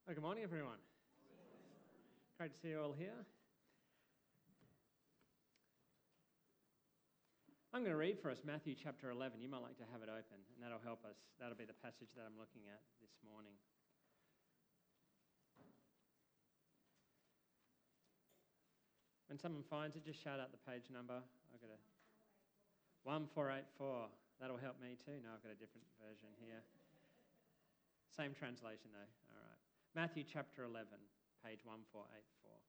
Oh, good morning, everyone. Great to see you all here. I'm going to read for us Matthew chapter 11. You might like to have it open, and that'll help us. That'll be the passage that I'm looking at this morning. When someone finds it, just shout out the page number. I've got a 1484. That'll help me too. No, I've got a different version here. Same translation though. All right. Matthew chapter 11, page 1484.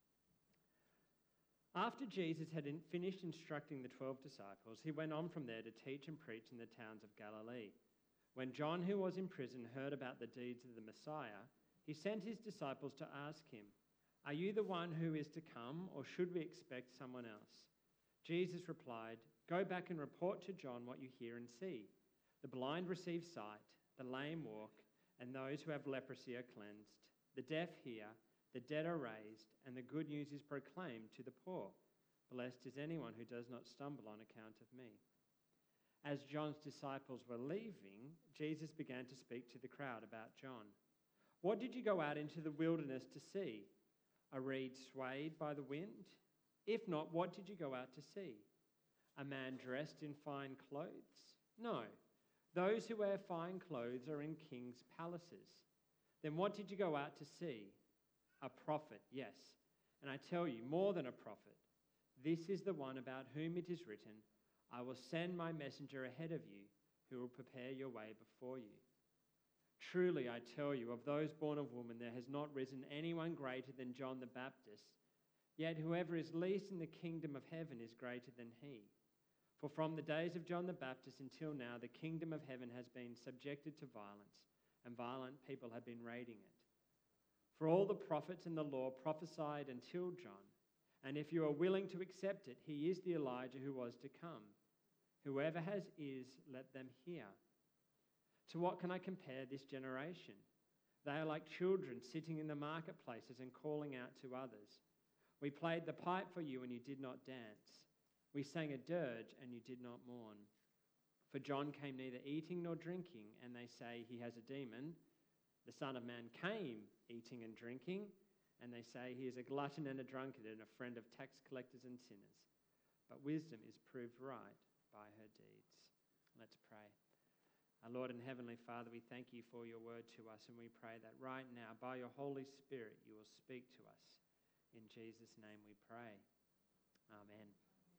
After Jesus had finished instructing the 12 disciples, he went on from there to teach and preach in the towns of Galilee. When John, who was in prison, heard about the deeds of the Messiah, he sent his disciples to ask him, "Are you the one who is to come, or should we expect someone else?" Jesus replied, "Go back and report to John what you hear and see. The blind receive sight, the lame walk, and those who have leprosy are cleansed. The deaf hear, the dead are raised, and the good news is proclaimed to the poor. Blessed is anyone who does not stumble on account of me." As John's disciples were leaving, Jesus began to speak to the crowd about John. "What did you go out into the wilderness to see? A reed swayed by the wind? If not, what did you go out to see? A man dressed in fine clothes? No. Those who wear fine clothes are in kings' palaces. Then what did you go out to see? A prophet, yes. And I tell you, more than a prophet. This is the one about whom it is written, 'I will send my messenger ahead of you, who will prepare your way before you.' Truly, I tell you, of those born of woman, there has not risen anyone greater than John the Baptist. Yet whoever is least in the kingdom of heaven is greater than he. For from the days of John the Baptist until now, the kingdom of heaven has been subjected to violence, and violent people have been raiding it. For all the prophets and the law prophesied until John, and if you are willing to accept it, he is the Elijah who was to come. Whoever has ears, let them hear. To what can I compare this generation? They are like children sitting in the marketplaces and calling out to others. We played the pipe for you and you did not dance. We sang a dirge and you did not mourn. For John came neither eating nor drinking, and they say he has a demon. The Son of Man came eating and drinking, and they say he is a glutton and a drunkard and a friend of tax collectors and sinners. But wisdom is proved right by her deeds." Let's pray. Our Lord and Heavenly Father, we thank you for your word to us, and we pray that right now, by your Holy Spirit, you will speak to us. In Jesus' name we pray. Amen.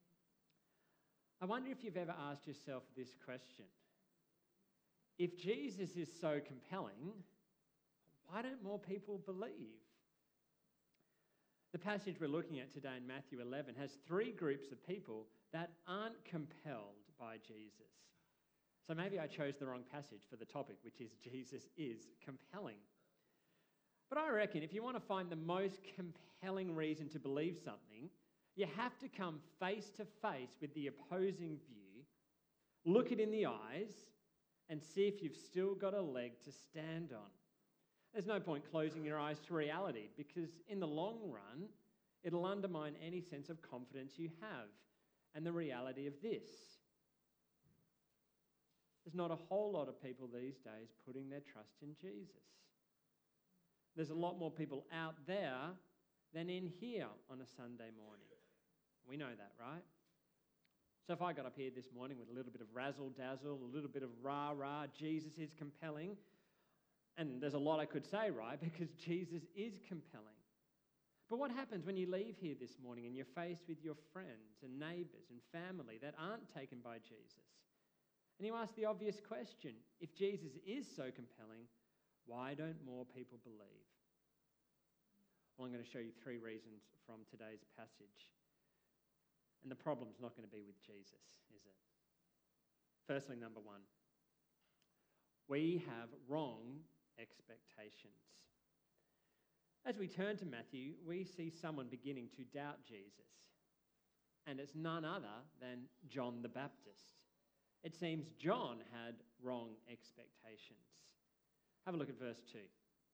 I wonder if you've ever asked yourself this question. If Jesus is so compelling, why don't more people believe? The passage we're looking at today in Matthew 11 has three groups of people that aren't compelled by Jesus. So maybe I chose the wrong passage for the topic, which is Jesus is compelling. But I reckon if you want to find the most compelling reason to believe something, you have to come face to face with the opposing view, look it in the eyes, and see if you've still got a leg to stand on. There's no point closing your eyes to reality, because in the long run, it'll undermine any sense of confidence you have and the reality of this. There's not a whole lot of people these days putting their trust in Jesus. There's a lot more people out there than in here on a Sunday morning. We know that, right? So if I got up here this morning with a little bit of razzle-dazzle, a little bit of rah-rah, Jesus is compelling, and there's a lot I could say, right, because Jesus is compelling. But what happens when you leave here this morning and you're faced with your friends and neighbours and family that aren't taken by Jesus? And you ask the obvious question, if Jesus is so compelling, why don't more people believe? Well, I'm going to show you three reasons from today's passage. And the problem's not going to be with Jesus, is it? Firstly, number one, we have wrong expectations. As we turn to Matthew, we see someone beginning to doubt Jesus. And it's none other than John the Baptist. It seems John had wrong expectations. Have a look at verse 2.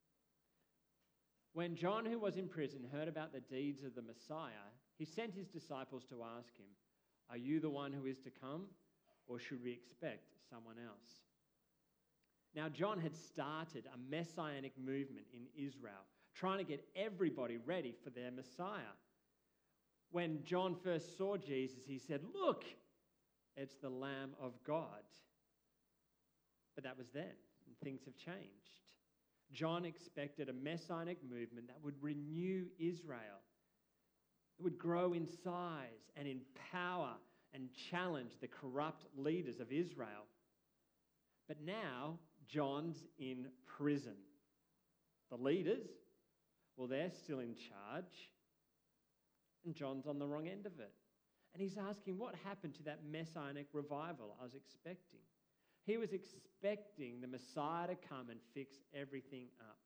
When John, who was in prison, heard about the deeds of the Messiah, he sent his disciples to ask him, "Are you the one who is to come, or should we expect someone else?" Now, John had started a messianic movement in Israel, trying to get everybody ready for their Messiah. When John first saw Jesus, he said, "Look, it's the Lamb of God." But that was then, and things have changed. John expected a messianic movement that would renew Israel. It would grow in size and in power and challenge the corrupt leaders of Israel. But now, John's in prison. The leaders, well, they're still in charge, and John's on the wrong end of it. And he's asking, what happened to that messianic revival I was expecting? He was expecting the Messiah to come and fix everything up.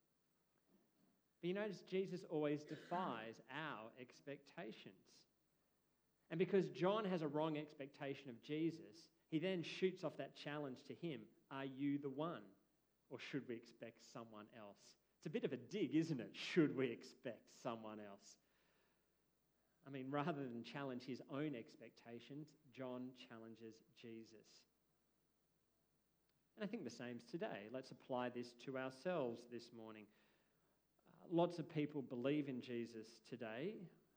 But you notice Jesus always defies our expectations. And because John has a wrong expectation of Jesus, he then shoots off that challenge to him. Are you the one? Or should we expect someone else? It's a bit of a dig, isn't it? Should we expect someone else? I mean, rather than challenge his own expectations, John challenges Jesus. And I think the same's today. Let's apply this to ourselves this morning. Lots of people believe in Jesus today.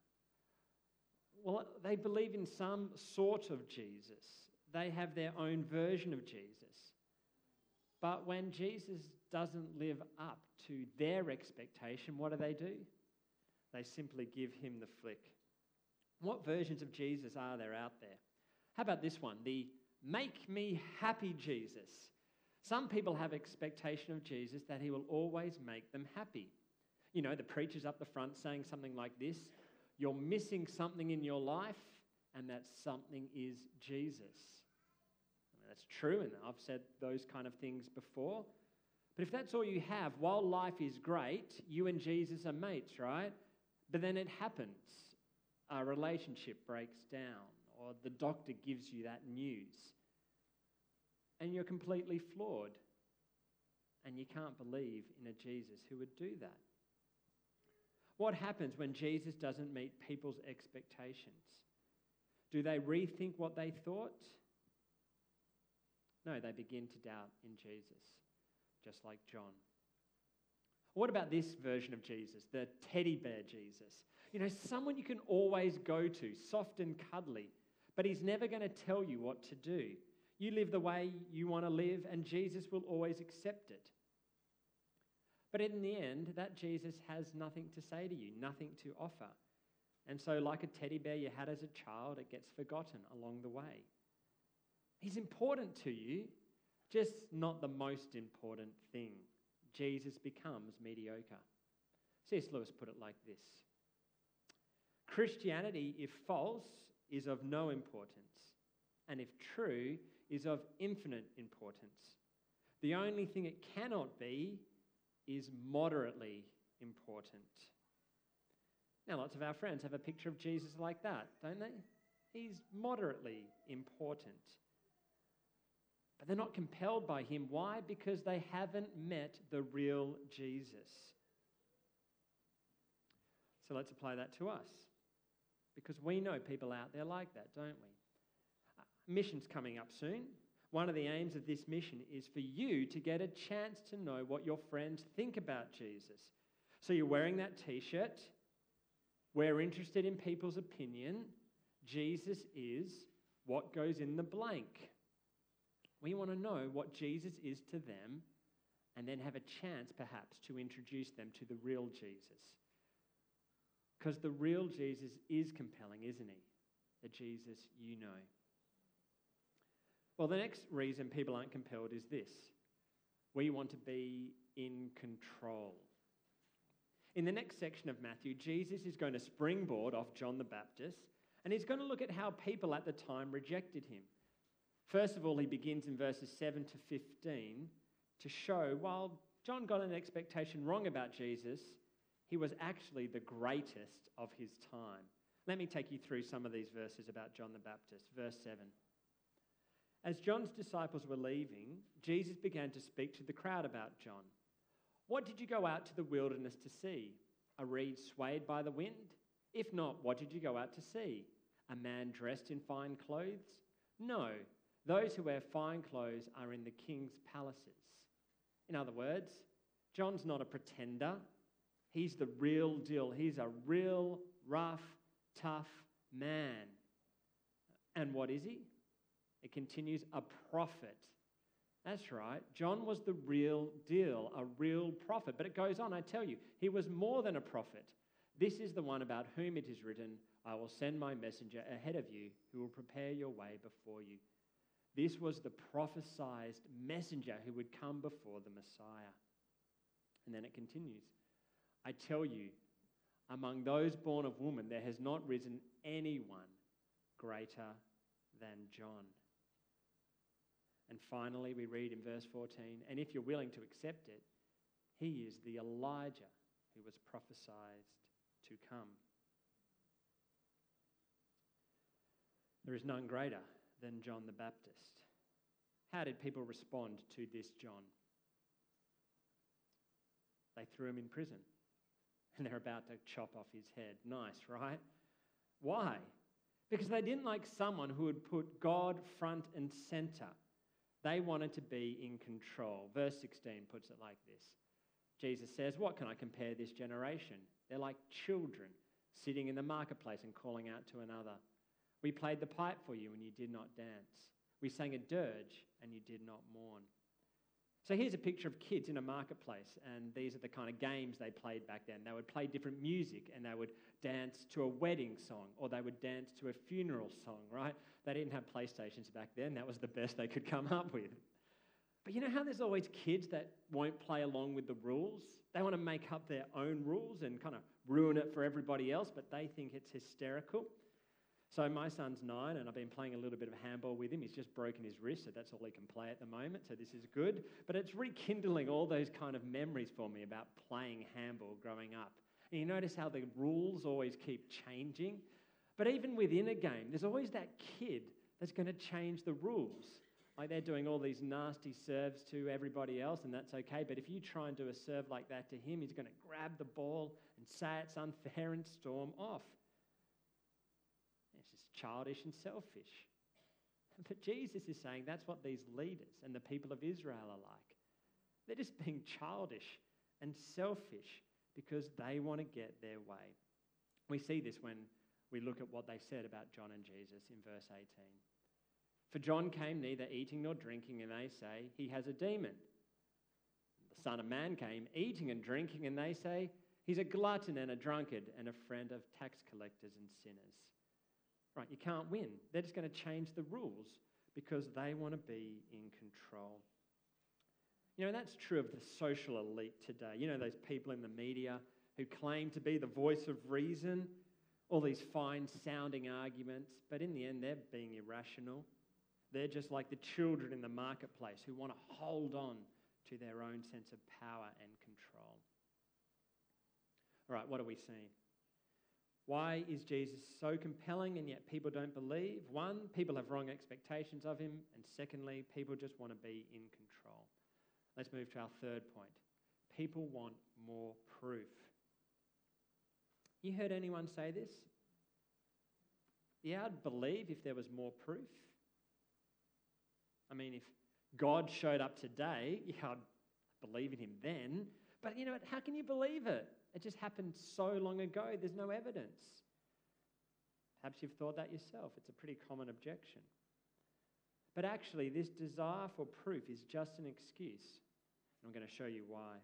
Well, they believe in some sort of Jesus. They have their own version of Jesus. But when Jesus doesn't live up to their expectation, what do? They simply give him the flick. What versions of Jesus are there out there? How about this one? The make me happy Jesus. Some people have expectation of Jesus that he will always make them happy. You know, the preacher's up the front saying something like this: you're missing something in your life, and that something is Jesus. I mean, that's true, and I've said those kind of things before. But if that's all you have, while life is great, you and Jesus are mates, right? But then it happens. A relationship breaks down, or the doctor gives you that news, and you're completely flawed, and you can't believe in a Jesus who would do that. What happens when Jesus doesn't meet people's expectations? Do they rethink what they thought? No, they begin to doubt in Jesus, just like John. What about this version of Jesus, the teddy bear Jesus? You know, someone you can always go to, soft and cuddly, but he's never going to tell you what to do. You live the way you want to live, and Jesus will always accept it. But in the end, that Jesus has nothing to say to you, nothing to offer. And so, like a teddy bear you had as a child, it gets forgotten along the way. He's important to you, just not the most important thing. Jesus becomes mediocre. C.S. Lewis put it like this: Christianity, if false, is of no importance, and if true, is of infinite importance. The only thing it cannot be is moderately important. Now, lots of our friends have a picture of Jesus like that, don't they? He's moderately important. But they're not compelled by him. Why? Because they haven't met the real Jesus. So let's apply that to us, because we know people out there like that, don't we? Mission's coming up soon. One of the aims of this mission is for you to get a chance to know what your friends think about Jesus. So you're wearing that t-shirt. We're interested in people's opinion. Jesus is what goes in the blank. We want to know what Jesus is to them, and then have a chance perhaps to introduce them to the real Jesus. Because the real Jesus is compelling, isn't he? The Jesus you know. Well, the next reason people aren't compelled is this: we want to be in control. In the next section of Matthew, Jesus is going to springboard off John the Baptist, and he's going to look at how people at the time rejected him. First of all, he begins in verses 7 to 15 to show, while John got an expectation wrong about Jesus, he was actually the greatest of his time. Let me take you through some of these verses about John the Baptist. Verse 7. As John's disciples were leaving, Jesus began to speak to the crowd about John. What did you go out to the wilderness to see? A reed swayed by the wind? If not, what did you go out to see? A man dressed in fine clothes? No, those who wear fine clothes are in the king's palaces. In other words, John's not a pretender. He's the real deal. He's a real, rough, tough man. And what is he? It continues, a prophet. That's right. John was the real deal, a real prophet. But it goes on, I tell you, he was more than a prophet. This is the one about whom it is written, I will send my messenger ahead of you who will prepare your way before you. This was the prophesied messenger who would come before the Messiah. And then it continues, I tell you, among those born of woman, there has not risen anyone greater than John. And finally, we read in verse 14, and if you're willing to accept it, he is the Elijah who was prophesied to come. There is none greater than John the Baptist. How did people respond to this John? They threw him in prison, and they're about to chop off his head. Nice, right? Why? Because they didn't like someone who would put God front and center. They wanted to be in control. Verse 16 puts it like this. Jesus says, what can I compare this generation? They're like children sitting in the marketplace and calling out to another. We played the pipe for you and you did not dance. We sang a dirge and you did not mourn. So here's a picture of kids in a marketplace, and these are the kind of games they played back then. They would play different music, and they would dance to a wedding song, or they would dance to a funeral song, right? They didn't have PlayStations back then. That was the best they could come up with. But you know how there's always kids that won't play along with the rules? They want to make up their own rules and kind of ruin it for everybody else, but they think it's hysterical. So my son's 9, and I've been playing a little bit of handball with him. He's just broken his wrist, so that's all he can play at the moment, so this is good. But it's rekindling all those kind of memories for me about playing handball growing up. And you notice how the rules always keep changing? But even within a game, there's always that kid that's going to change the rules. Like they're doing all these nasty serves to everybody else, and that's okay. But if you try and do a serve like that to him, he's going to grab the ball and say it's unfair and storm off. It's just childish and selfish. But Jesus is saying that's what these leaders and the people of Israel are like. They're just being childish and selfish because they want to get their way. We see this when we look at what they said about John and Jesus in verse 18. For John came neither eating nor drinking, and they say, he has a demon. The Son of Man came eating and drinking, and they say, he's a glutton and a drunkard and a friend of tax collectors and sinners. Right, you can't win. They're just going to change the rules because they want to be in control. You know, that's true of the social elite today. You know, those people in the media who claim to be the voice of reason, all these fine-sounding arguments, but in the end, they're being irrational. They're just like the children in the marketplace who want to hold on to their own sense of power and control. All right, what are we seeing? Why is Jesus so compelling and yet people don't believe? One, people have wrong expectations of him. And secondly, people just want to be in control. Let's move to our third point. People want more proof. You heard anyone say this? Yeah, I'd believe if there was more proof. I mean, if God showed up today, yeah, I'd believe in him then. But you know, how can you believe it? It just happened so long ago. There's no evidence. Perhaps you've thought that yourself. It's a pretty common objection. But actually, this desire for proof is just an excuse. I'm going to show you why.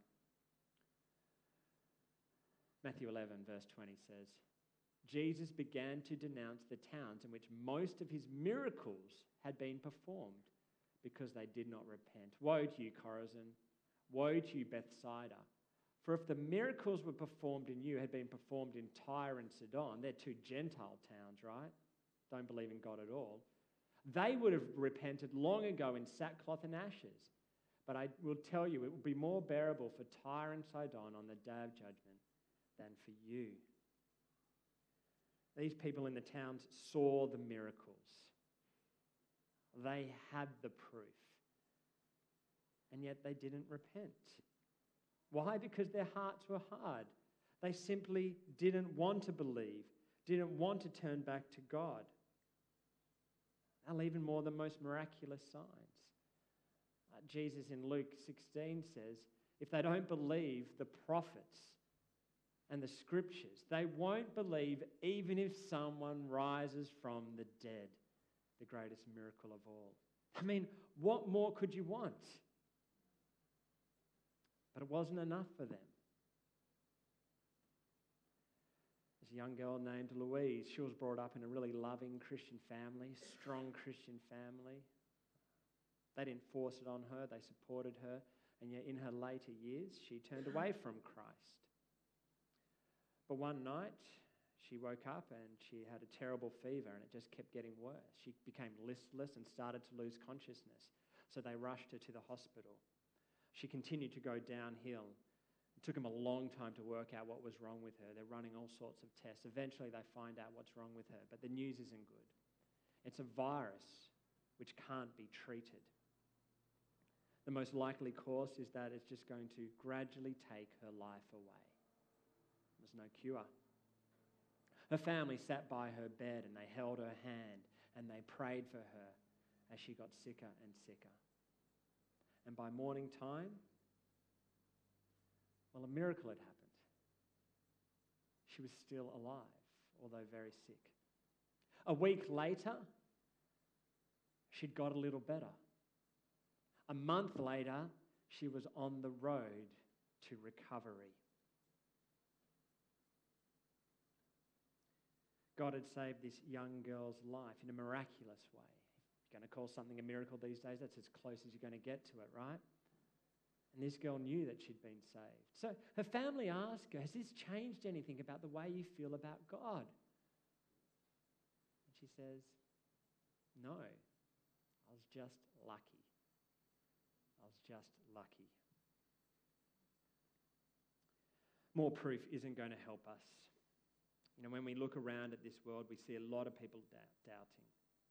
Matthew 11, verse 20 says, Jesus began to denounce the towns in which most of his miracles had been performed because they did not repent. Woe to you, Chorazin! Woe to you, Bethsaida! For if the miracles were performed in you had been performed in Tyre and Sidon, they're two Gentile towns, right? Don't believe in God at all. They would have repented long ago in sackcloth and ashes. But I will tell you, it will be more bearable for Tyre and Sidon on the day of judgment than for you. These people in the towns saw the miracles. They had the proof. And yet they didn't repent. Why? Because their hearts were hard. They simply didn't want to believe, didn't want to turn back to God. They'll even more than most miraculous signs. Jesus in Luke 16 says, if they don't believe the prophets and the scriptures, they won't believe even if someone rises from the dead, the greatest miracle of all. I mean, what more could you want? But it wasn't enough for them. There's a young girl named Louise. She was brought up in a really loving Christian family, strong Christian family. They didn't force it on her, they supported her, and yet in her later years, she turned away from Christ. But one night, she woke up and she had a terrible fever, and it just kept getting worse. She became listless and started to lose consciousness, so they rushed her to the hospital. She continued to go downhill. It took them a long time to work out what was wrong with her. They're running all sorts of tests. Eventually, they find out what's wrong with her, but the news isn't good. It's a virus which can't be treated. The most likely course is that it's just going to gradually take her life away. There's no cure. Her family sat by her bed and they held her hand and they prayed for her as she got sicker and sicker. And by morning time, well, a miracle had happened. She was still alive, although very sick. A week later, she'd got a little better. A month later, she was on the road to recovery. God had saved this young girl's life in a miraculous way. If you're going to call something a miracle these days, that's as close as you're going to get to it, right? And this girl knew that she'd been saved. So her family asked her, has this changed anything about the way you feel about God? And she says, no, I was just lucky. I was just lucky. More proof isn't going to help us. You know, when we look around at this world, we see a lot of people doubting.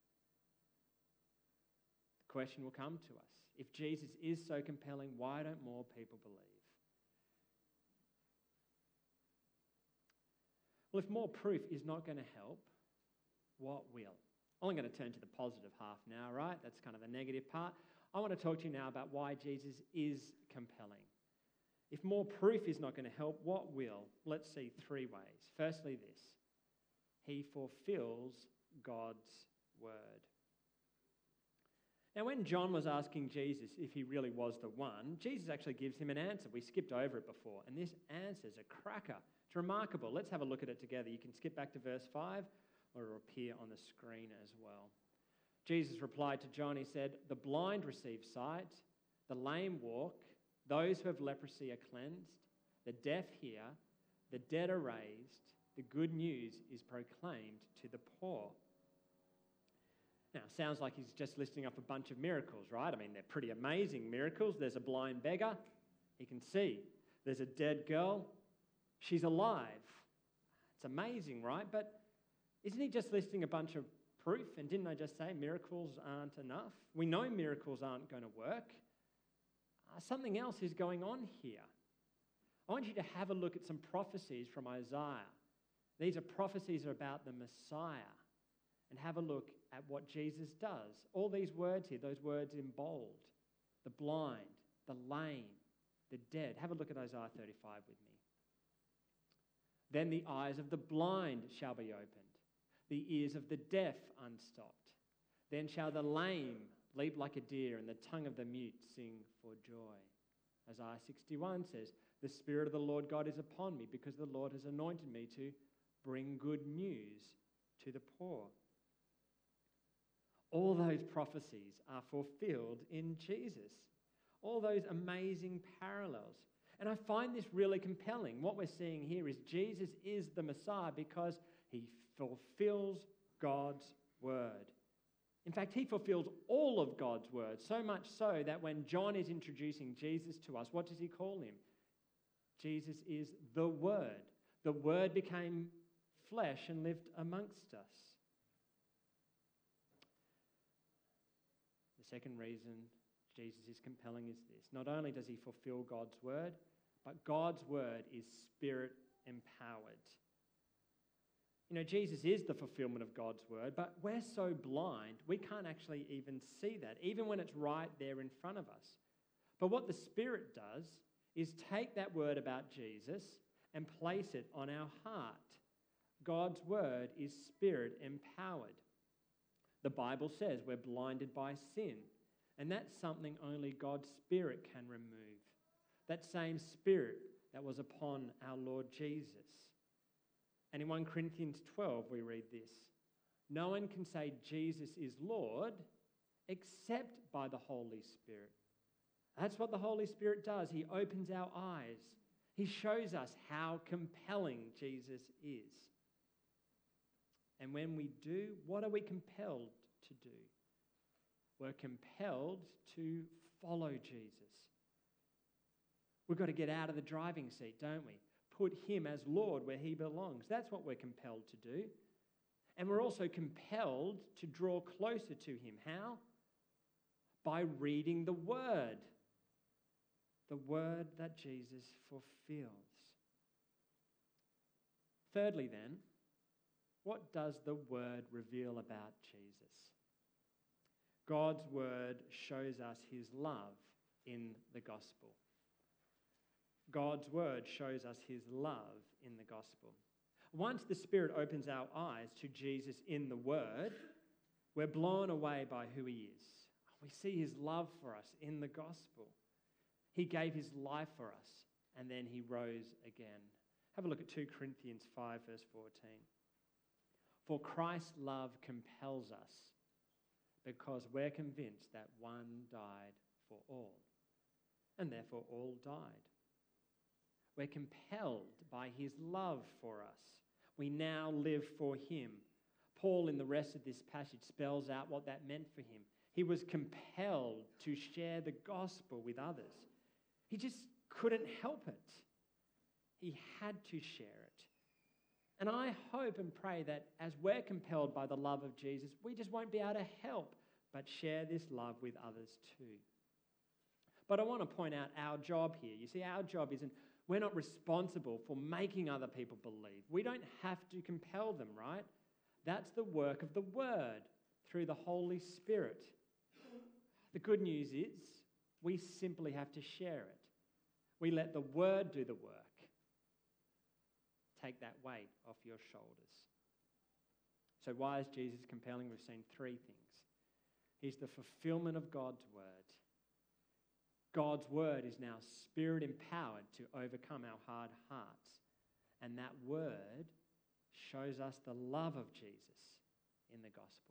The question will come to us. If Jesus is so compelling, why don't more people believe? Well, if more proof is not going to help, what will? I'm going to turn to the positive half now, right? That's kind of the negative part. I want to talk to you now about why Jesus is compelling. If more proof is not going to help, what will? Let's see 3 ways. Firstly, this. He fulfills God's word. Now, when John was asking Jesus if he really was the one, Jesus actually gives him an answer. We skipped over it before, and this answer is a cracker. It's remarkable. Let's have a look at it together. You can skip back to verse 5, or it will appear on the screen as well. Jesus replied to John, he said, the blind receive sight, the lame walk, those who have leprosy are cleansed, the deaf hear, the dead are raised, the good news is proclaimed to the poor. Now, sounds like he's just listing up a bunch of miracles, right? I mean, they're pretty amazing miracles. There's a blind beggar, he can see. There's a dead girl, she's alive. It's amazing, right? But isn't he just listing a bunch of proof? And didn't I just say miracles aren't enough? We know miracles aren't going to work. Something else is going on here. I want you to have a look at some prophecies from Isaiah. These are prophecies about the Messiah. And have a look at what Jesus does. All these words here, those words in bold. The blind, the lame, the dead. Have a look at Isaiah 35 with me. Then the eyes of the blind shall be opened, the ears of the deaf unstopped. Then shall the lame leap like a deer, and the tongue of the mute sing for joy. Isaiah 61 says, the Spirit of the Lord God is upon me, because the Lord has anointed me to bring good news to the poor. All those prophecies are fulfilled in Jesus. All those amazing parallels. And I find this really compelling. What we're seeing here is Jesus is the Messiah because he fulfills God's word. In fact, he fulfills all of God's word, so much so that when John is introducing Jesus to us, what does he call him? Jesus is the Word. The Word became flesh and lived amongst us. The second reason Jesus is compelling is this. Not only does he fulfill God's word, but God's word is Spirit-empowered. Jesus is the fulfillment of God's word, but we're so blind, we can't actually even see that, even when it's right there in front of us. But what the Spirit does is take that word about Jesus and place it on our heart. God's word is Spirit empowered. The Bible says we're blinded by sin, and that's something only God's Spirit can remove. That same Spirit that was upon our Lord Jesus. And in 1 Corinthians 12 we read this: no one can say Jesus is Lord except by the Holy Spirit. That's what the Holy Spirit does. He opens our eyes. He shows us how compelling Jesus is. And when we do, what are we compelled to do? We're compelled to follow Jesus. We've got to get out of the driving seat, don't we? Put him as Lord where he belongs. That's what we're compelled to do. And we're also compelled to draw closer to him. How? By reading the word. The word that Jesus fulfills. Thirdly then, what does the word reveal about Jesus? God's word shows us his love in the gospel. God's word shows us his love in the gospel. Once the Spirit opens our eyes to Jesus in the word, we're blown away by who he is. We see his love for us in the gospel. He gave his life for us, and then he rose again. Have a look at 2 Corinthians 5, verse 14. For Christ's love compels us, because we're convinced that one died for all, and therefore all died. We're compelled by his love for us. We now live for him. Paul, in the rest of this passage, spells out what that meant for him. He was compelled to share the gospel with others. He just couldn't help it. He had to share it. And I hope and pray that as we're compelled by the love of Jesus, we just won't be able to help but share this love with others too. But I want to point out our job here. You see, our job isn't, we're not responsible for making other people believe. We don't have to compel them, right? That's the work of the Word through the Holy Spirit. The good news is we simply have to share it. We let the Word do the work. Take that weight off your shoulders. So why is Jesus compelling? We've seen three things. He's the fulfillment of God's Word. God's word is now Spirit empowered to overcome our hard hearts. And that word shows us the love of Jesus in the gospel.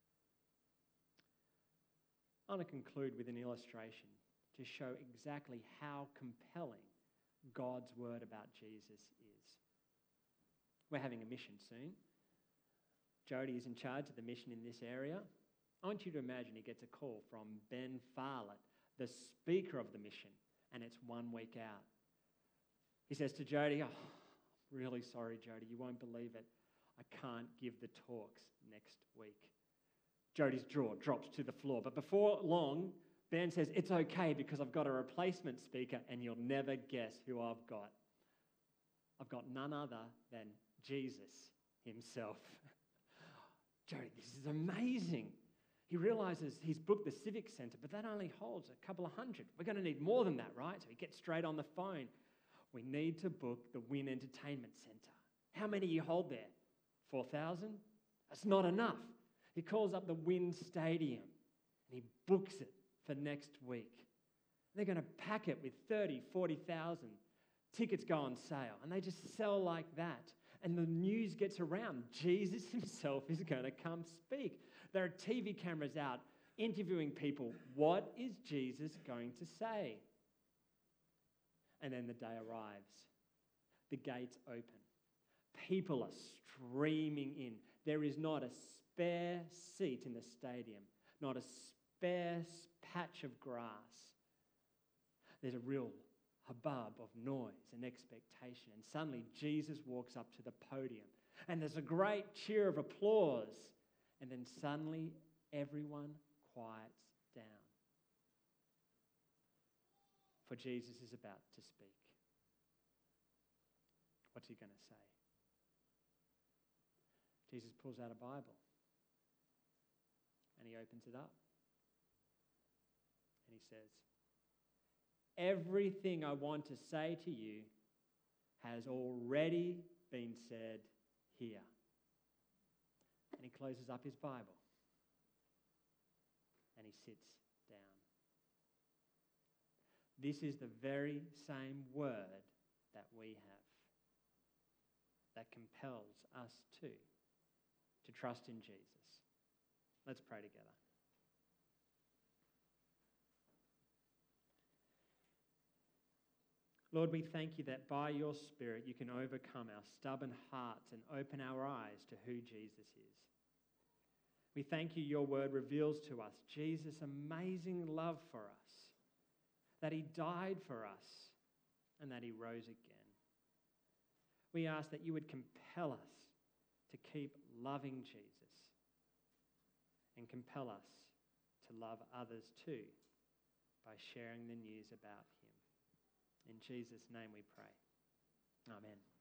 I want to conclude with an illustration to show exactly how compelling God's word about Jesus is. We're having a mission soon. Jody is in charge of the mission in this area. I want you to imagine he gets a call from Ben Farlett, the speaker of the mission, and it's 1 week out. He says to Jody, really sorry, Jody, you won't believe it. I can't give the talks next week. Jody's jaw drops to the floor, but before long, Ben says, it's okay because I've got a replacement speaker and you'll never guess who I've got. I've got none other than Jesus himself. Jody, this is amazing. He realizes he's booked the Civic Centre, but that only holds a couple of hundred. We're going to need more than that, right? So he gets straight on the phone. We need to book the Wynn Entertainment Centre. How many you hold there? 4,000? That's not enough. He calls up the Wynn Stadium and he books it for next week. They're going to pack it with 30, 40,000. Tickets go on sale and they just sell like that. And the news gets around. Jesus himself is going to come speak. There are TV cameras out interviewing people. What is Jesus going to say? And then the day arrives. The gates open. People are streaming in. There is not a spare seat in the stadium, not a spare patch of grass. There's a real hubbub of noise and expectation. And suddenly Jesus walks up to the podium. And there's a great cheer of applause. And then suddenly everyone quiets down. For Jesus is about to speak. What's he going to say? Jesus pulls out a Bible and he opens it up and he says, everything I want to say to you has already been said here. And he closes up his Bible and he sits down. This is the very same word that we have that compels us too to trust in Jesus. Let's pray together. Lord, we thank you that by your Spirit you can overcome our stubborn hearts and open our eyes to who Jesus is. We thank you your word reveals to us Jesus' amazing love for us, that he died for us and that he rose again. We ask that you would compel us to keep loving Jesus and compel us to love others too by sharing the news about him. In Jesus' name we pray. Amen.